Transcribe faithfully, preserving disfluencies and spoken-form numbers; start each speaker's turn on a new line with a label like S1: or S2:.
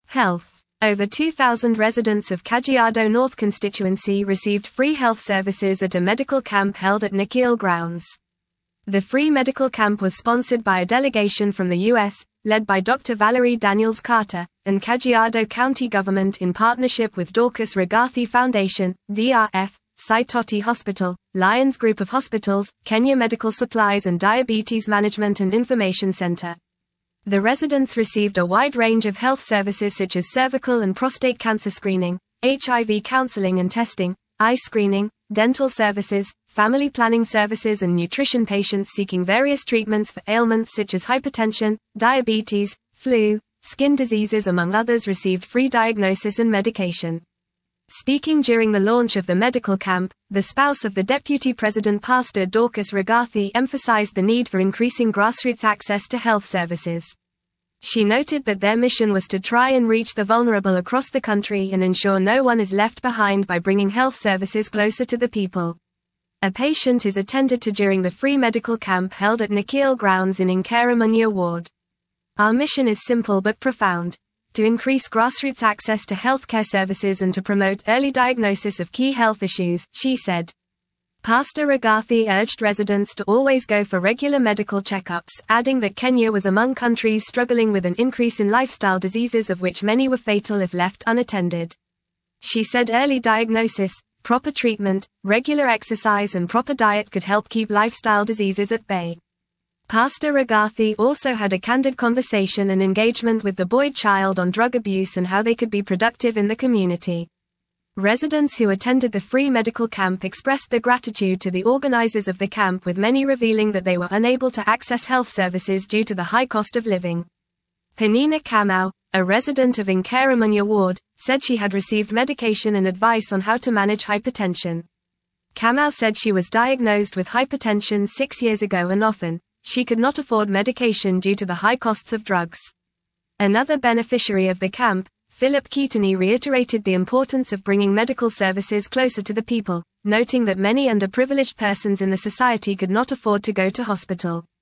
S1: Health. Over two thousand residents of Kajiado North constituency received free health services at a medical camp held at Nikhil grounds. The free medical camp was sponsored by a delegation from the U S, led by Doctor Valerie Daniels Carter, and Kajiado County government in partnership with Dorcas Regathi Foundation, D R F, Saitoti Hospital, Lions Group of Hospitals, Kenya Medical Supplies and Diabetes Management and Information Center. The residents received a wide range of health services such as cervical and prostate cancer screening, H I V counseling and testing, eye screening, dental services, family planning services and nutrition. Patients seeking various treatments for ailments such as hypertension, diabetes, flu, skin diseases among others received free diagnosis and medication. Speaking during the launch of the medical camp, the spouse of the Deputy President Pastor Dorcas Regathi emphasized the need for increasing grassroots access to health services. She noted that their mission was to try and reach the vulnerable across the country and ensure no one is left behind by bringing health services closer to the people. A patient is attended to during the free medical camp held at Nikhil grounds in Inkeramunya ward. Our mission is simple but profound: to increase grassroots access to healthcare services and to promote early diagnosis of key health issues, she said. Pastor Regathi urged residents to always go for regular medical checkups, adding that Kenya was among countries struggling with an increase in lifestyle diseases, of which many were fatal if left unattended. She said early diagnosis, proper treatment, regular exercise and proper diet could help keep lifestyle diseases at bay. Pastor Regathi also had a candid conversation and engagement with the boy child on drug abuse and how they could be productive in the community. Residents who attended the free medical camp expressed their gratitude to the organizers of the camp, with many revealing that they were unable to access health services due to the high cost of living. Penina Kamau, a resident of Inkeramunya ward, said she had received medication and advice on how to manage hypertension. Kamau said she was diagnosed with hypertension six years ago and often, she could not afford medication due to the high costs of drugs. Another beneficiary of the camp, Philip Keatoney, reiterated the importance of bringing medical services closer to the people, noting that many underprivileged persons in the society could not afford to go to hospital.